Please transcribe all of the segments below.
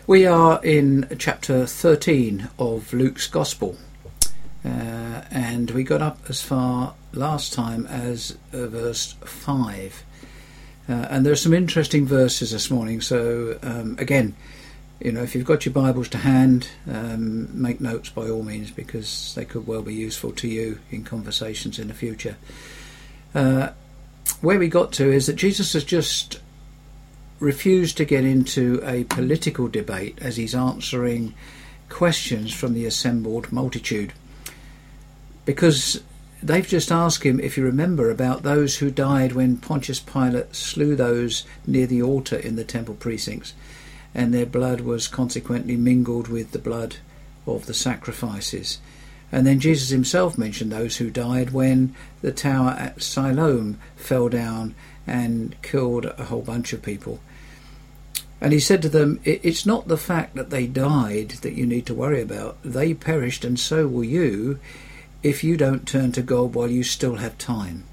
We are in chapter 13 of Luke's Gospel, and we got up as far last time as verse 5. And there are some interesting verses this morning, so again, if you've got your Bibles to hand, make notes by all means, because they could well be useful to you in conversations in the future. Where we got to is that Jesus has just refused to get into a political debate as he's answering questions from the assembled multitude, because they've just asked him, if you remember, about those who died when Pontius Pilate slew those near the altar in the temple precincts, and their blood was consequently mingled with the blood of the sacrifices. And then Jesus himself mentioned those who died when the tower at Siloam fell down and killed a whole bunch of people. And he said to them, it's not the fact that they died that you need to worry about. They perished, and so will you, if you don't turn to God while you still have time.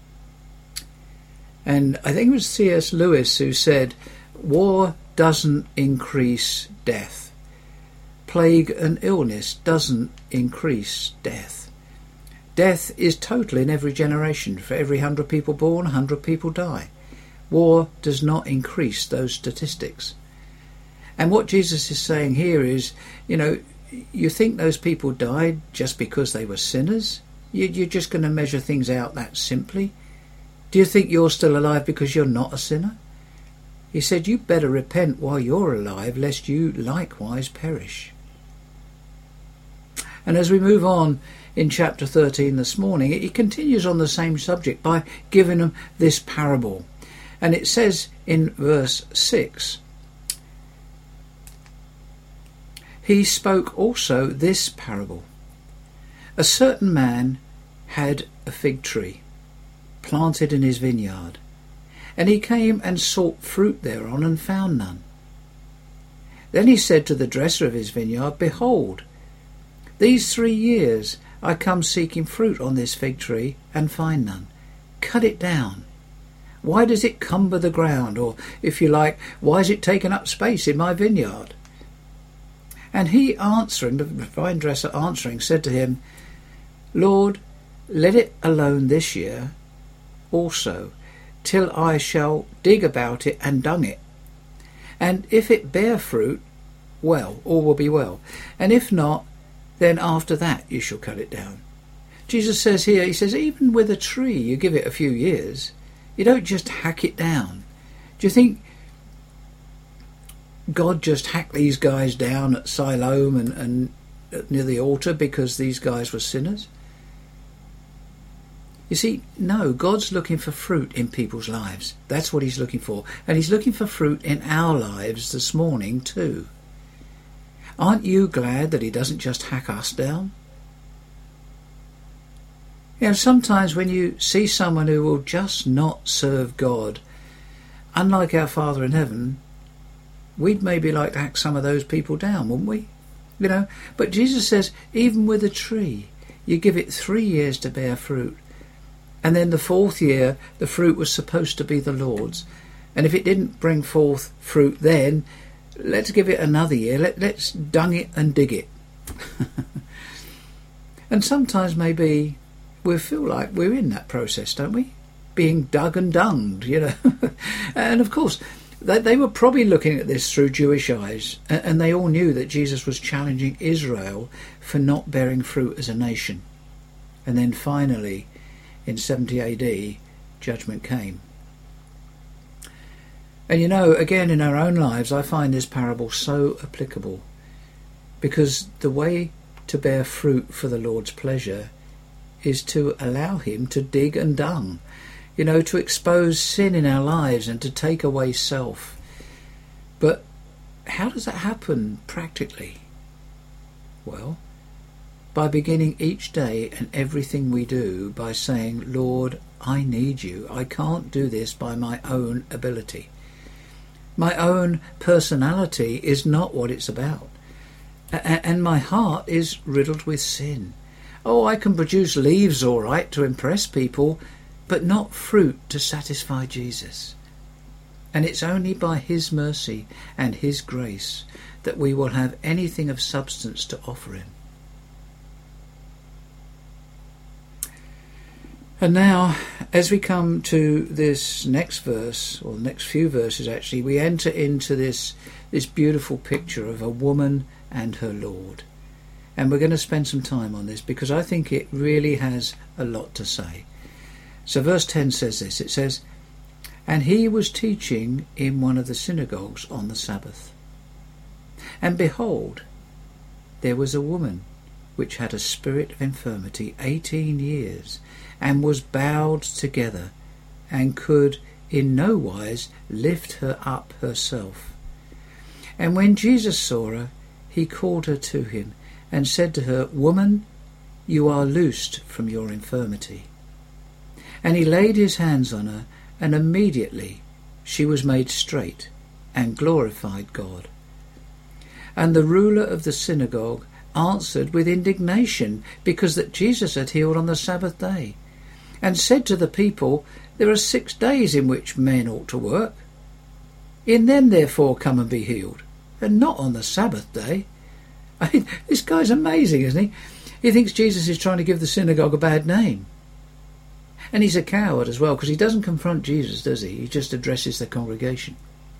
And I think it was C.S. Lewis who said, war doesn't increase death. Plague and illness doesn't increase death. Death is total in every generation. For every 100 people born, 100 people die. War does not increase those statistics. And what Jesus is saying here is, you think those people died just because they were sinners? You're just going to measure things out that simply? Do you think you're still alive because you're not a sinner? He said, you better repent while you're alive, lest you likewise perish. And as we move on in chapter 13 this morning, he continues on the same subject by giving them this parable. And it says in verse 6, he spoke also this parable. A certain man had a fig tree planted in his vineyard, and he came and sought fruit thereon and found none. Then he said to the dresser of his vineyard, behold, these 3 years I come seeking fruit on this fig tree and find none. Cut it down. Why does it cumber the ground? Or, if you like, why is it taking up space in my vineyard? And he answering, the vine dresser answering, said to him, Lord, let it alone this year also, till I shall dig about it and dung it. And if it bear fruit, well, all will be well. And if not, then after that you shall cut it down. Jesus says here, he says, even with a tree, you give it a few years. You don't just hack it down. Do you think God just hacked these guys down at Siloam and near the altar because these guys were sinners? You see, no, God's looking for fruit in people's lives. That's what he's looking for. And he's looking for fruit in our lives this morning too. Aren't you glad that he doesn't just hack us down? Sometimes when you see someone who will just not serve God, unlike our Father in heaven, we'd maybe like to hack some of those people down, wouldn't we? But Jesus says, even with a tree, you give it 3 years to bear fruit. And then the 4th year, the fruit was supposed to be the Lord's. And if it didn't bring forth fruit then, let's give it another year. Let's dung it and dig it. And sometimes maybe we feel like we're in that process, don't we? Being dug and dunged, And of course, they were probably looking at this through Jewish eyes, and they all knew that Jesus was challenging Israel for not bearing fruit as a nation. And then finally, in 70 AD, judgment came. And again, in our own lives, I find this parable so applicable, because the way to bear fruit for the Lord's pleasure is to allow him to dig and dung, to expose sin in our lives and to take away self. But how does that happen practically? Well, by beginning each day and everything we do by saying, Lord, I need you. I can't do this by my own ability. My own personality is not what it's about. And my heart is riddled with sin. Oh, I can produce leaves all right to impress people, but not fruit to satisfy Jesus. And it's only by his mercy and his grace that we will have anything of substance to offer him. And now, as we come to this next verse, or the next few verses actually, we enter into this beautiful picture of a woman and her Lord. And we're going to spend some time on this because I think it really has a lot to say. So verse 10 says this, it says, "And he was teaching in one of the synagogues on the Sabbath. And behold, there was a woman which had a spirit of infirmity 18 years, and was bowed together, and could in no wise lift her up herself. And when Jesus saw her, he called her to him, and said to her, Woman, you are loosed from your infirmity. And he laid his hands on her, and immediately she was made straight, and glorified God. And the ruler of the synagogue answered with indignation, because that Jesus had healed on the Sabbath day, and said to the people, There are 6 days in which men ought to work. In them therefore come and be healed, and not on the Sabbath day. I mean, this guy's amazing, isn't he? He thinks Jesus is trying to give the synagogue a bad name. And he's a coward as well, because he doesn't confront Jesus, does he? He just addresses the congregation.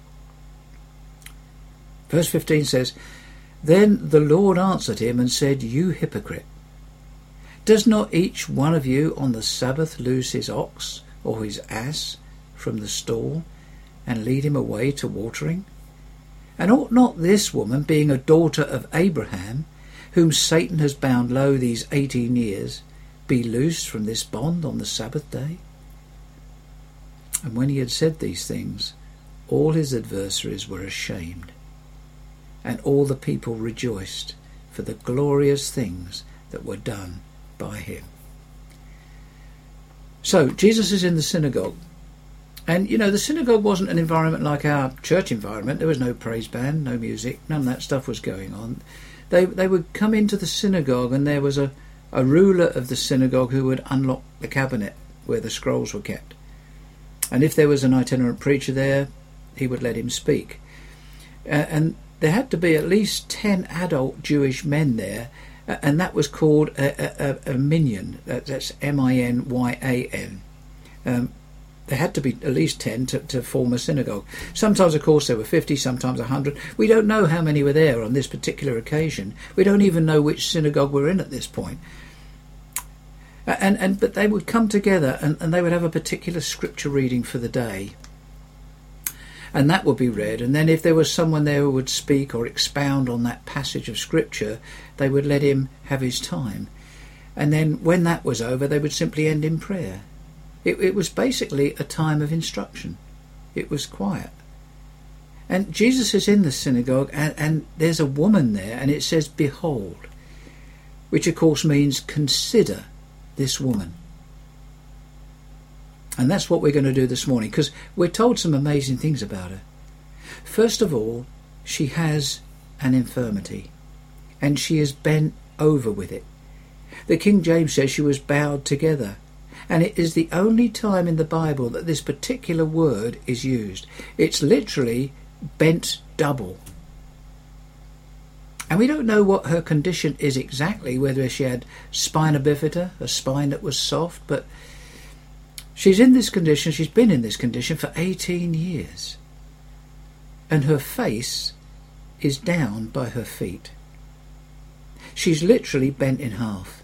Verse 15 says, Then the Lord answered him and said, You hypocrite, does not each one of you on the Sabbath loose his ox or his ass from the stall and lead him away to watering? And ought not this woman, being a daughter of Abraham, whom Satan has bound low these 18 years, be loosed from this bond on the Sabbath day? And when he had said these things, all his adversaries were ashamed, and all the people rejoiced for the glorious things that were done by him. So Jesus is in the synagogue, and you know, the synagogue wasn't an environment like our church environment. There was no praise band, no music, none of that stuff was going on. They would come into the synagogue, and there was a ruler of the synagogue who would unlock the cabinet where the scrolls were kept, and if there was an itinerant preacher there, he would let him speak. And there had to be at least 10 adult Jewish men there, and that was called a minyan. That's M-I-N-Y-A-N. There had to be at least 10 to form a synagogue. Sometimes, of course, there were 50, sometimes 100. We don't know how many were there on this particular occasion. We don't even know which synagogue we're in at this point. But they would come together, and they would have a particular scripture reading for the day. And that would be read, and then if there was someone there who would speak or expound on that passage of scripture, they would let him have his time. And then when that was over, they would simply end in prayer. It was basically a time of instruction. It was quiet. And Jesus is in the synagogue, and there's a woman there, and it says, Behold, which of course means consider this woman. And that's what we're going to do this morning, because we're told some amazing things about her. First of all, she has an infirmity, and she is bent over with it. The King James says she was bowed together, and it is the only time in the Bible that this particular word is used. It's literally bent double. And we don't know what her condition is exactly, whether she had spina bifida, a spine that was soft, but she's in this condition, she's been in this condition for 18 years. And her face is down by her feet. She's literally bent in half.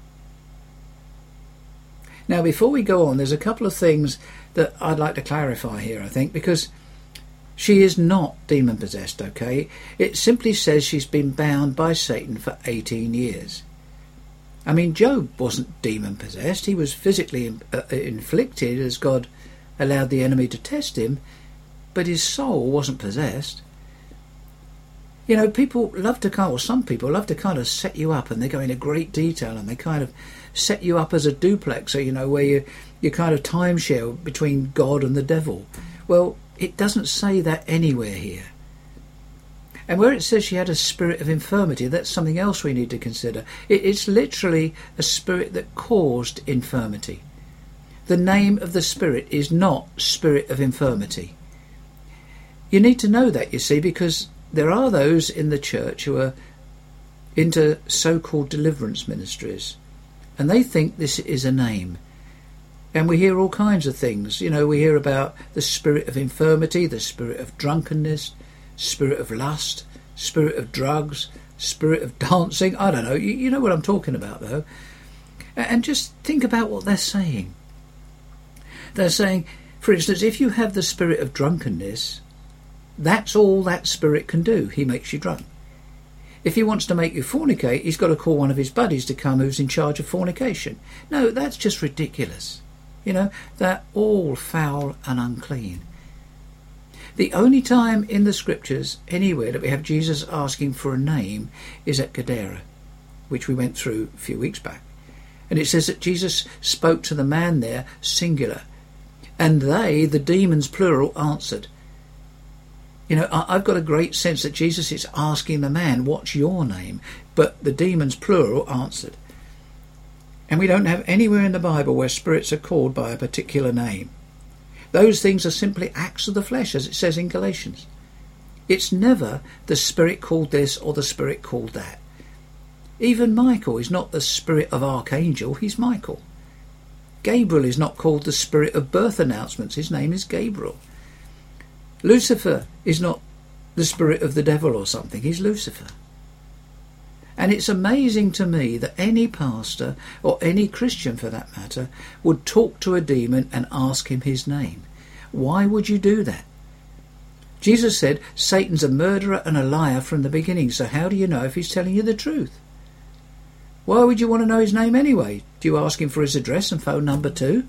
Now, before we go on, there's a couple of things that I'd like to clarify here, I think, because she is not demon-possessed, okay? It simply says she's been bound by Satan for 18 years. I mean, Job wasn't demon-possessed. He was physically inflicted as God allowed the enemy to test him, but his soul wasn't possessed. You know, people love to some people love to kind of set you up, and they go into great detail, and they kind of set you up as a duplexer, you know, where you kind of timeshare between God and the devil. Well, it doesn't say that anywhere here. And where it says she had a spirit of infirmity, that's something else we need to consider. It's literally a spirit that caused infirmity. The name of the spirit is not spirit of infirmity. You need to know that, you see, because there are those in the church who are into so-called deliverance ministries, and they think this is a name. And we hear all kinds of things. You know, we hear about the spirit of infirmity, the spirit of drunkenness, spirit of lust, spirit of drugs, spirit of dancing. I don't know. You know what I'm talking about, though. And just think about what they're saying. They're saying, for instance, if you have the spirit of drunkenness, that's all that spirit can do. He makes you drunk. If he wants to make you fornicate, he's got to call one of his buddies to come who's in charge of fornication. No, that's just ridiculous. You know, they're all foul and unclean. The only time in the scriptures anywhere that we have Jesus asking for a name is at Gadara, which we went through a few weeks back. And it says that Jesus spoke to the man there, singular, and they, the demons plural, answered. You know, I've got a great sense that Jesus is asking the man, what's your name? But the demons plural answered. And we don't have anywhere in the Bible where spirits are called by a particular name. Those things are simply acts of the flesh, as it says in Galatians. It's never the spirit called this or the spirit called that. Even Michael is not the spirit of Archangel, he's Michael. Gabriel is not called the spirit of birth announcements, his name is Gabriel. Lucifer is not the spirit of the devil or something, he's Lucifer. And it's amazing to me that any pastor, or any Christian for that matter, would talk to a demon and ask him his name. Why would you do that? Jesus said Satan's a murderer and a liar from the beginning, so how do you know if he's telling you the truth? Why would you want to know his name anyway? Do you ask him for his address and phone number too?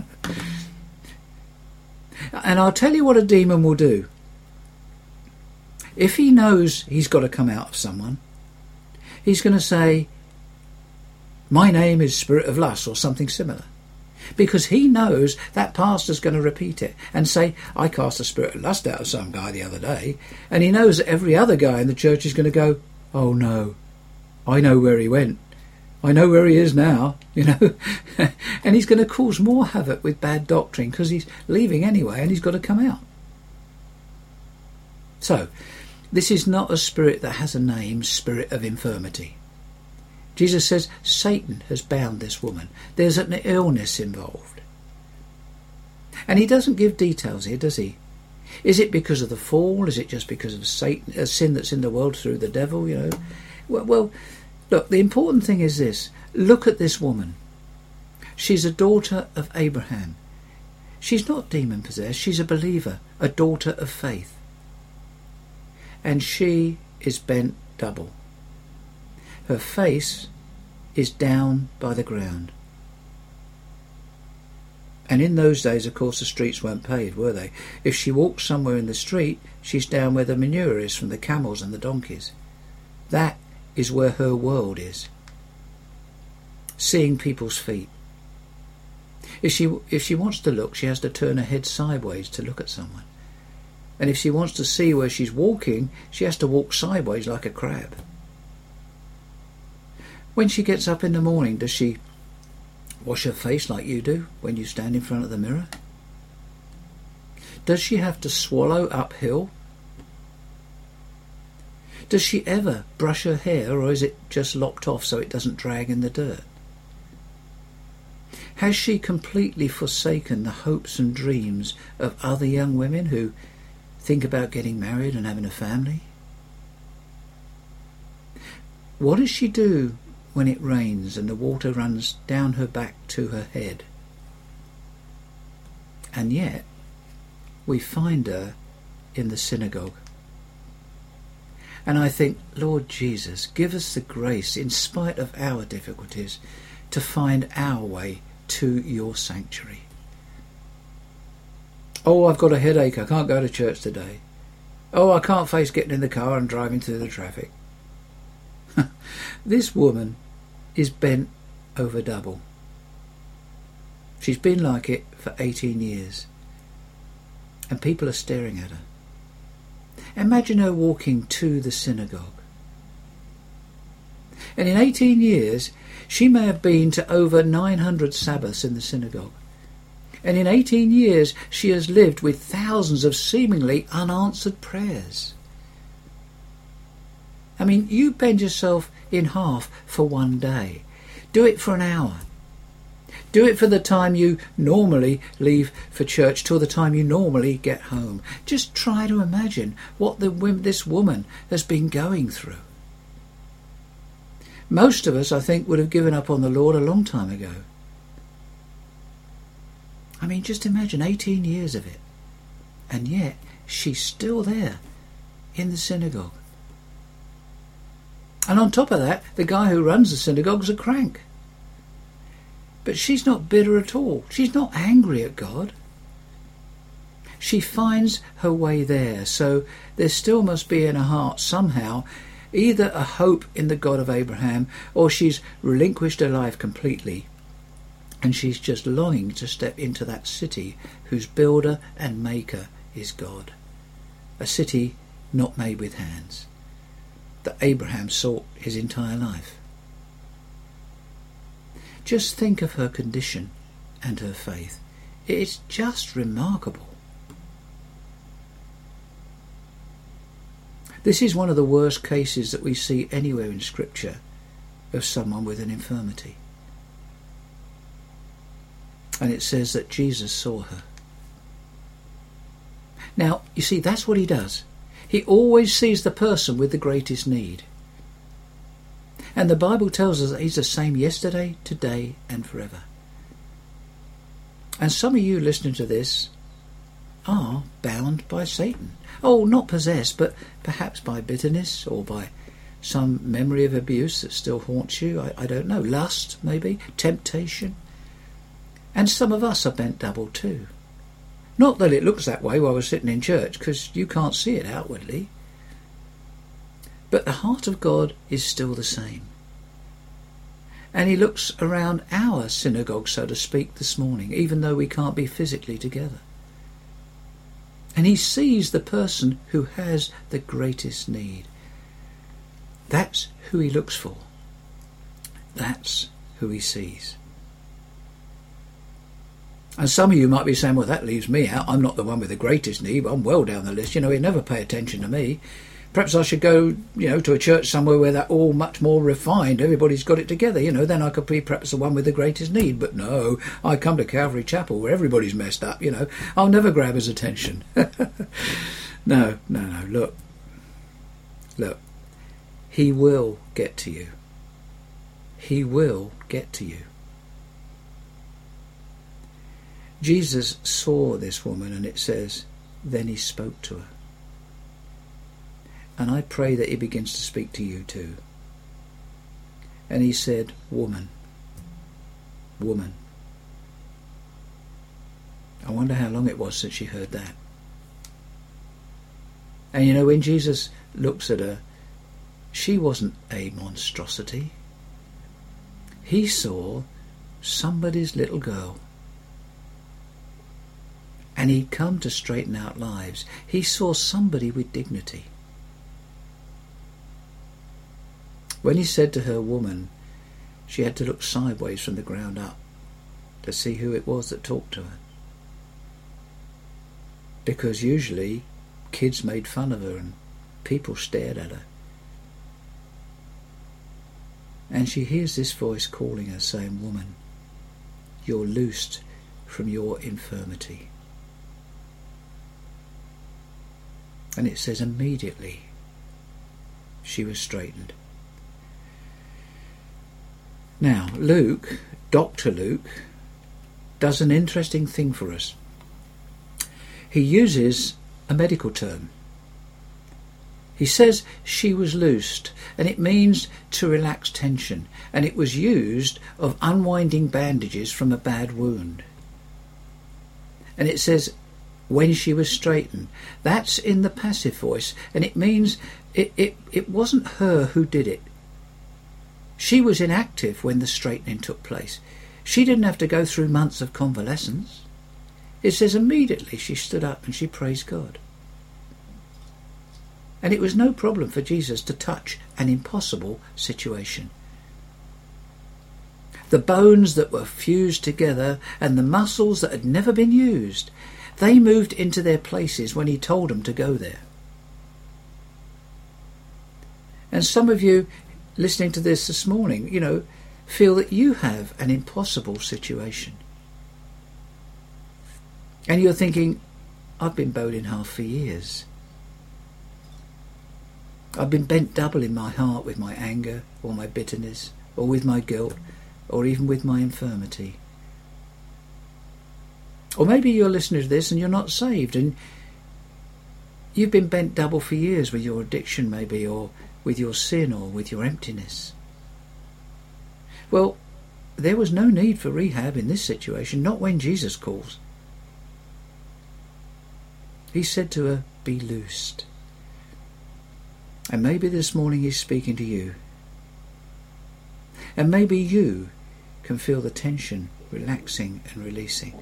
And I'll tell you what a demon will do. If he knows he's got to come out of someone, he's going to say, my name is Spirit of Lust or something similar. Because he knows that pastor's going to repeat it and say, I cast a spirit of lust out of some guy the other day. And he knows that every other guy in the church is going to go, oh no, I know where he went. I know where he is now, you know. And he's going to cause more havoc with bad doctrine because he's leaving anyway and he's got to come out. So, this is not a spirit that has a name, spirit of infirmity. Jesus says Satan has bound this woman. There's an illness involved. And he doesn't give details here, does he? Is it because of the fall? Is it just because of Satan, a sin that's in the world through the devil, you know? Well, look, the important thing is this. Look at this woman. She's a daughter of Abraham. She's not demon-possessed. She's a believer, a daughter of faith. And she is bent double. Her face is down by the ground. And in those days, of course, the streets weren't paved, were they? If she walks somewhere in the street, she's down where the manure is from the camels and the donkeys. That is where her world is. Seeing people's feet. If she wants to look, she has to turn her head sideways to look at someone. And if she wants to see where she's walking, she has to walk sideways like a crab. When she gets up in the morning, does she wash her face like you do when you stand in front of the mirror? Does she have to swallow uphill? Does she ever brush her hair, or is it just lopped off so it doesn't drag in the dirt? Has she completely forsaken the hopes and dreams of other young women who think about getting married and having a family? What does she do when it rains and the water runs down her back to her head? And yet, we find her in the synagogue. And I think, Lord Jesus, give us the grace, in spite of our difficulties, to find our way to your sanctuary. Oh, I've got a headache, I can't go to church today. Oh, I can't face getting in the car and driving through the traffic. This woman is bent over double. She's been like it for 18 years. And people are staring at her. Imagine her walking to the synagogue. And in 18 years, she may have been to over 900 Sabbaths in the synagogue. And in 18 years, she has lived with thousands of seemingly unanswered prayers. I mean, you bend yourself in half for one day. Do it for an hour. Do it for the time you normally leave for church till the time you normally get home. Just try to imagine what this woman has been going through. Most of us, I think, would have given up on the Lord a long time ago. I mean, just imagine 18 years of it. And yet, she's still there in the synagogue. And on top of that, the guy who runs the synagogue's a crank. But she's not bitter at all. She's not angry at God. She finds her way there. So there still must be in her heart somehow either a hope in the God of Abraham, or she's relinquished her life completely and she's just longing to step into that city whose builder and maker is God. A city not made with hands, that Abraham sought his entire life. Just think of her condition and her faith. It's just remarkable. This is one of the worst cases that we see anywhere in Scripture of someone with an infirmity. And it says that Jesus saw her. Now, you see, that's what he does. He always sees the person with the greatest need. And the Bible tells us that he's the same yesterday, today, and forever. And some of you listening to this are bound by Satan. Oh, not possessed, but perhaps by bitterness or by some memory of abuse that still haunts you. I don't know. Lust, maybe. Temptation. And some of us are bent double too. Not that it looks that way while we're sitting in church, because you can't see it outwardly. But the heart of God is still the same. And he looks around our synagogue, so to speak, this morning, even though we can't be physically together. And he sees the person who has the greatest need. That's who he looks for. That's who he sees. And some of you might be saying, well, that leaves me out. I'm not the one with the greatest need. I'm well down the list. You never pay attention to me. Perhaps I should go, to a church somewhere where they're all much more refined. Everybody's got it together, then I could be perhaps the one with the greatest need. But no, I come to Calvary Chapel where everybody's messed up, I'll never grab his attention. No, look. He will get to you. He will get to you. Jesus saw this woman, and it says, then he spoke to her. And I pray that he begins to speak to you too. And he said, woman. Woman. I wonder how long it was since she heard that. And when Jesus looks at her, she wasn't a monstrosity. He saw somebody's little girl. And he'd come to straighten out lives. He saw somebody with dignity. When he said to her, woman, she had to look sideways from the ground up to see who it was that talked to her. Because usually kids made fun of her and people stared at her. And she hears this voice calling her, saying, woman, you're loosed from your infirmity. And it says immediately she was straightened. Now, Luke, Dr. Luke, does an interesting thing for us. He uses a medical term. He says she was loosed, and it means to relax tension, and it was used of unwinding bandages from a bad wound. And it says when she was straightened. That's in the passive voice, and it means it wasn't her who did it. She was inactive when the straightening took place. She didn't have to go through months of convalescence. It says immediately she stood up and she praised God. And it was no problem for Jesus to touch an impossible situation. The bones that were fused together and the muscles that had never been used, they moved into their places when he told them to go there. And some of you listening to this morning, feel that you have an impossible situation. And you're thinking, I've been bowed in half for years. I've been bent double in my heart with my anger or my bitterness or with my guilt or even with my infirmity. Or maybe you're listening to this and you're not saved and you've been bent double for years with your addiction maybe, or with your sin, or with your emptiness. Well, there was no need for rehab in this situation, not when Jesus calls. He said to her, be loosed. And maybe this morning he's speaking to you. And maybe you can feel the tension relaxing and releasing.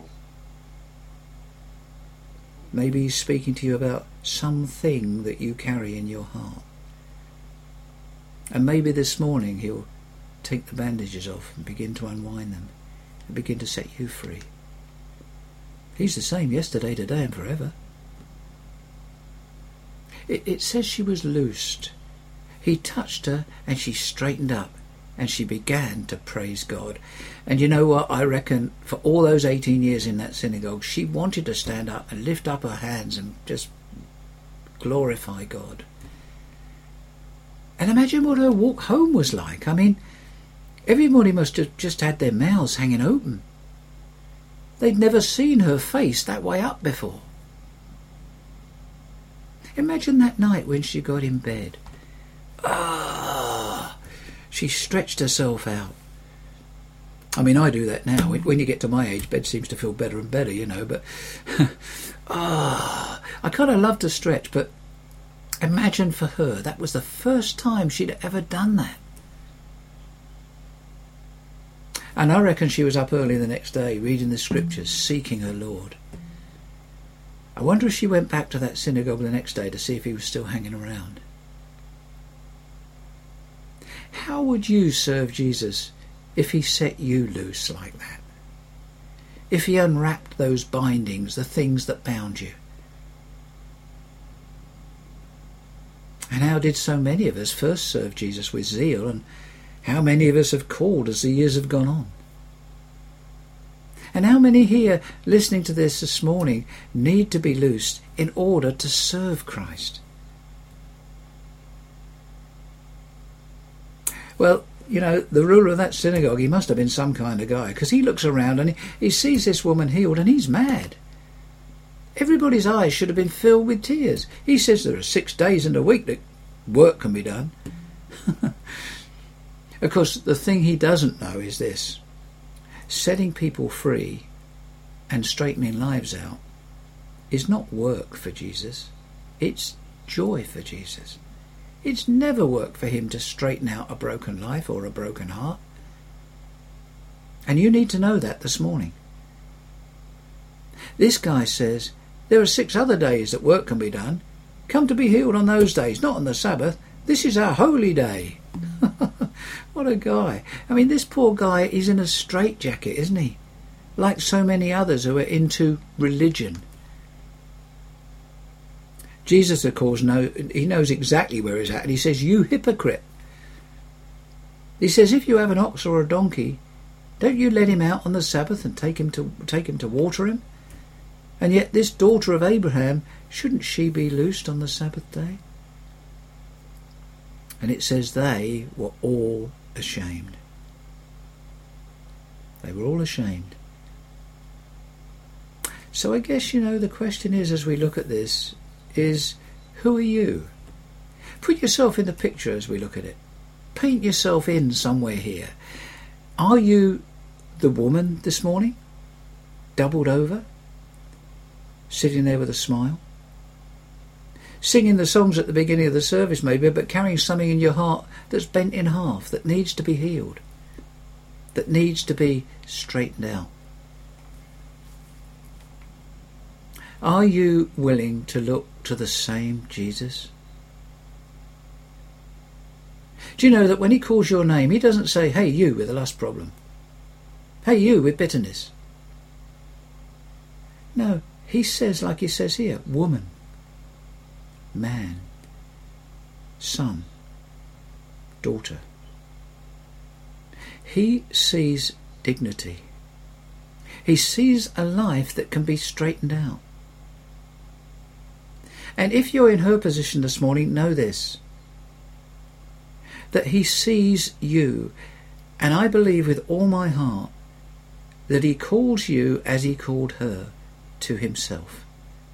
Maybe he's speaking to you about something that you carry in your heart. And maybe this morning he'll take the bandages off and begin to unwind them and begin to set you free. He's the same yesterday, today and forever. It says she was loosed. He touched her and she straightened up and she began to praise God. And you know what? I reckon for all those 18 years in that synagogue, she wanted to stand up and lift up her hands and just glorify God. And imagine what her walk home was like. I mean, everybody must have just had their mouths hanging open. They'd never seen her face that way up before. Imagine that night when she got in bed. She stretched herself out. I mean, I do that now. When you get to my age, bed seems to feel better and better, but I kind of love to stretch, but imagine for her, that was the first time she'd ever done that. And I reckon she was up early the next day, reading the scriptures, seeking her Lord. I wonder if she went back to that synagogue the next day to see if he was still hanging around. How would you serve Jesus if he set you loose like that? If he unwrapped those bindings, the things that bound you? And how did so many of us first serve Jesus with zeal, and how many of us have called as the years have gone on? And how many here listening to this morning need to be loosed in order to serve Christ? Well, the ruler of that synagogue, he must have been some kind of guy, because he looks around and he sees this woman healed and he's mad. Everybody's eyes should have been filled with tears. He says there are 6 days in a week that work can be done. Of course, the thing he doesn't know is this. Setting people free and straightening lives out is not work for Jesus. It's joy for Jesus. It's never work for him to straighten out a broken life or a broken heart. And you need to know that this morning. This guy says, there are 6 other days that work can be done. Come to be healed on those days, not on the Sabbath. This is our holy day. What a guy. I mean, this poor guy is in a straitjacket, isn't he? Like so many others who are into religion. Jesus, of course, he knows exactly where he's at, and he says, you hypocrite. He says, if you have an ox or a donkey, don't you let him out on the Sabbath and take him to water him? And yet this daughter of Abraham, shouldn't she be loosed on the Sabbath day? And it says they were all ashamed. They were all ashamed. So I guess, the question is, as we look at this, is who are you? Put yourself in the picture as we look at it. Paint yourself in somewhere here. Are you the woman this morning? Doubled over? Sitting there with a smile? Singing the songs at the beginning of the service maybe, but carrying something in your heart that's bent in half, that needs to be healed, that needs to be straightened out. Are you willing to look to the same Jesus? Do you know that when he calls your name, he doesn't say, hey, you with a lust problem. Hey, you with bitterness. No, he says, like he says here, woman, man, son, daughter. He sees dignity. He sees a life that can be straightened out. And if you're in her position this morning, know this, that he sees you, and I believe with all my heart that he calls you as he called her to himself.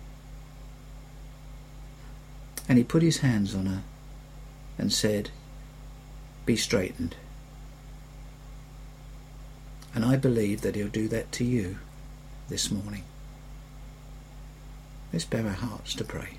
And he put his hands on her and said, be straightened. And I believe that he'll do that to you this morning. Let's bow our hearts to pray.